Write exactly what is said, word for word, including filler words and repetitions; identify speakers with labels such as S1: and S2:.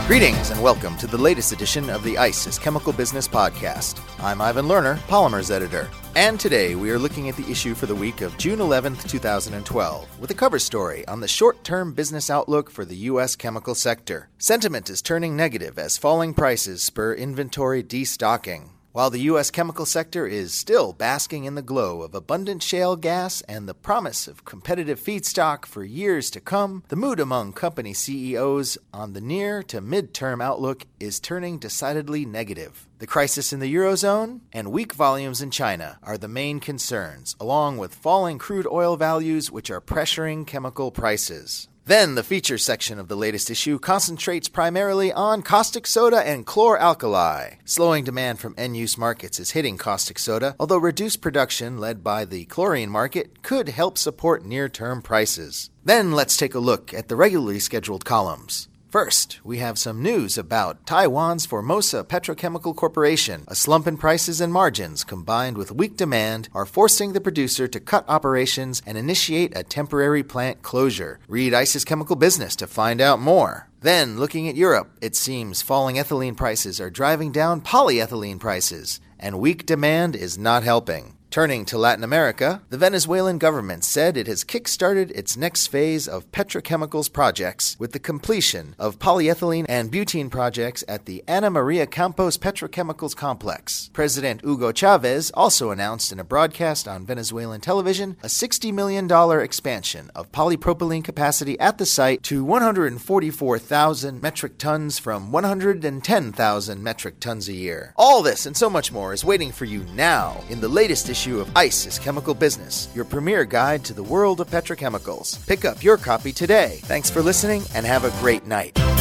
S1: Greetings and welcome to the latest edition of the ICE is Chemical Business Podcast. I'm Ivan Lerner, Polymers Editor. And today we are looking at the issue for the week of June eleventh, twenty twelve, with a cover story on the short-term business outlook for the U S chemical sector. Sentiment is turning negative as falling prices spur inventory destocking. While the U S chemical sector is still basking in the glow of abundant shale gas and the promise of competitive feedstock for years to come, the mood among company C E Os on the near to mid-term outlook is turning decidedly negative. The crisis in the Eurozone and weak volumes in China are the main concerns, along with falling crude oil values which are pressuring chemical prices. Then, the feature section of the latest issue concentrates primarily on caustic soda and chlor-alkali. Slowing demand from end-use markets is hitting caustic soda, although reduced production led by the chlorine market could help support near-term prices. Then, let's take a look at the regularly scheduled columns. First, we have some news about Taiwan's Formosa Petrochemical Corporation. A slump in prices and margins combined with weak demand are forcing the producer to cut operations and initiate a temporary plant closure. Read ICE's Chemical Business to find out more. Then, looking at Europe, it seems falling ethylene prices are driving down polyethylene prices, and weak demand is not helping. Turning to Latin America, the Venezuelan government said it has kick-started its next phase of petrochemicals projects with the completion of polyethylene and butene projects at the Ana Maria Campos Petrochemicals Complex. President Hugo Chavez also announced in a broadcast on Venezuelan television a sixty million dollars expansion of polypropylene capacity at the site to one hundred forty-four thousand metric tons from one hundred ten thousand metric tons a year. All this and so much more is waiting for you now in the latest issue of ICE is Chemical Business, your premier guide to the world of petrochemicals. Pick up your copy today. Thanks for listening and have a great night.